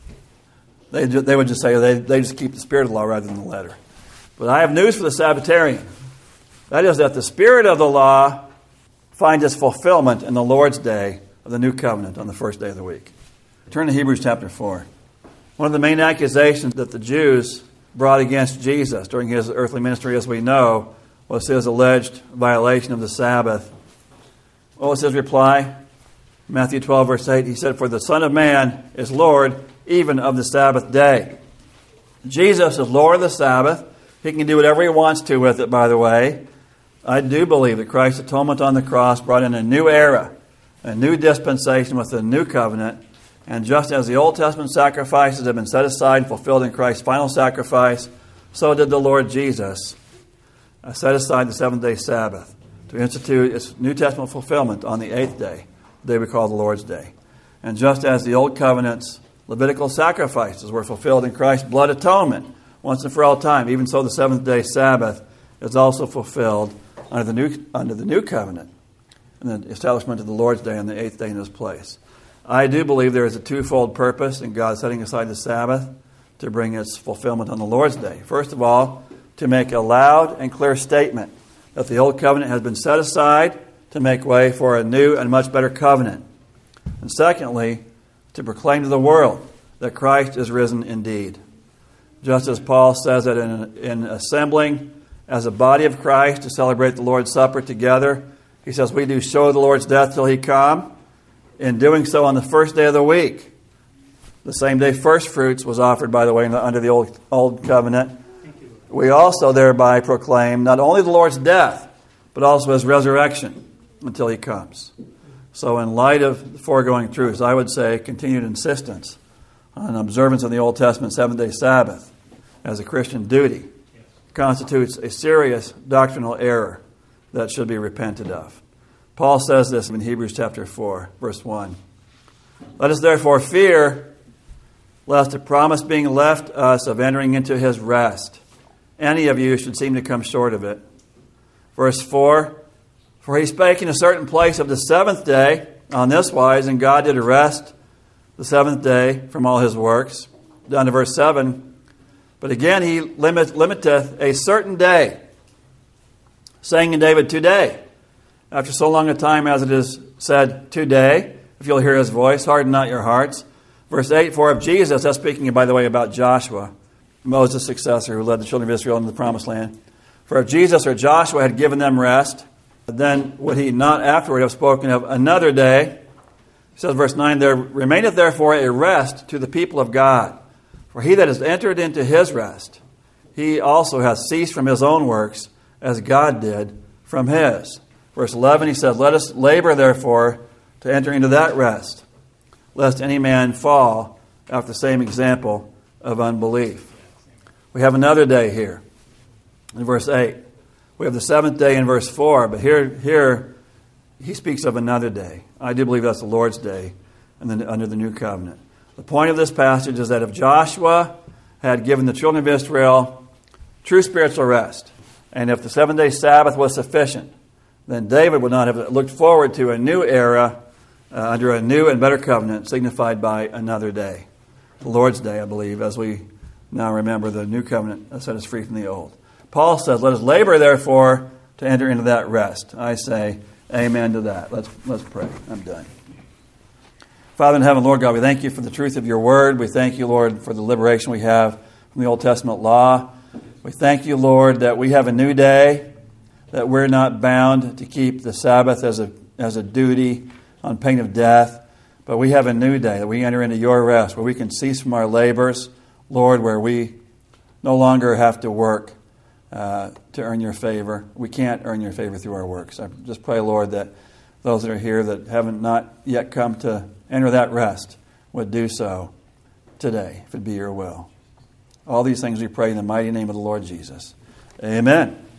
They, ju- they would just say they, they just keep the spirit of the law rather than the letter. But I have news for the Sabbatarian. That is that the spirit of the law finds its fulfillment in the Lord's Day of the New Covenant on the first day of the week. Turn to Hebrews chapter four. One of the main accusations that the Jews brought against Jesus during His earthly ministry, as we know, was His alleged violation of the Sabbath. What was His reply? Matthew twelve, verse eight, He said, "For the Son of Man is Lord even of the Sabbath day." Jesus is Lord of the Sabbath. He can do whatever He wants to with it, by the way. I do believe that Christ's atonement on the cross brought in a new era, a new dispensation with a new covenant. And just as the Old Testament sacrifices have been set aside and fulfilled in Christ's final sacrifice, so did the Lord Jesus uh, set aside the seventh-day Sabbath to institute its New Testament fulfillment on the eighth day, the day we call the Lord's Day. And just as the Old Covenant's Levitical sacrifices were fulfilled in Christ's blood atonement once and for all time, even so the seventh-day Sabbath is also fulfilled under the new under the New Covenant and the establishment of the Lord's Day on the eighth day in His place. I do believe there is a twofold purpose in God setting aside the Sabbath to bring its fulfillment on the Lord's Day. First of all, to make a loud and clear statement that the Old Covenant has been set aside to make way for a new and much better covenant. And secondly, to proclaim to the world that Christ is risen indeed. Just as Paul says that in, in assembling as a body of Christ to celebrate the Lord's Supper together, he says we do show the Lord's death till He come. In doing so on the first day of the week, the same day first fruits was offered, by the way, under the Old, old Covenant, we also thereby proclaim not only the Lord's death, but also His resurrection until He comes. So in light of the foregoing truths, I would say continued insistence on observance of the Old Testament seventh-day Sabbath as a Christian duty constitutes a serious doctrinal error that should be repented of. Paul says this in Hebrews chapter four, verse one. "Let us therefore fear, lest the promise being left us of entering into His rest, any of you should seem to come short of it." Verse four, "For He spake in a certain place of the seventh day on this wise, and God did rest the seventh day from all His works." Down to verse seven, "But again He limit, limiteth a certain day, saying in David, Today, after so long a time as it is said, Today, if you'll hear His voice, harden not your hearts." Verse eight, "For of Jesus," that's speaking, by the way, about Joshua, Moses' successor who led the children of Israel into the promised land. "For if Jesus or Joshua had given them rest, then would He not afterward have spoken of another day?" He says, verse nine, "There remaineth therefore a rest to the people of God. For he that has entered into His rest, he also hath ceased from his own works, as God did from His." Verse eleven, he says, "Let us labor therefore to enter into that rest, lest any man fall after the same example of unbelief." We have another day here in verse eight. We have the seventh day in verse four, but here, here he speaks of another day. I do believe that's the Lord's Day and then under the New Covenant. The point of this passage is that if Joshua had given the children of Israel true spiritual rest, and if the seven-day Sabbath was sufficient, then David would not have looked forward to a new era uh, under a new and better covenant signified by another day. The Lord's Day, I believe, as we now remember the new covenant that set us free from the old. Paul says, "Let us labor, therefore, to enter into that rest. I say amen to that. Let's, let's pray. I'm done. Father in heaven, Lord God, we thank you for the truth of your word. We thank you, Lord, for the liberation we have from the Old Testament law. We thank you, Lord, that we have a new day, that we're not bound to keep the Sabbath as a as a duty on pain of death, but we have a new day, that we enter into your rest, where we can cease from our labors, Lord, where we no longer have to work uh, to earn your favor. We can't earn your favor through our works. I just pray, Lord, that those that are here that haven't not yet come to enter that rest would do so today, if it be your will. All these things we pray in the mighty name of the Lord Jesus. Amen.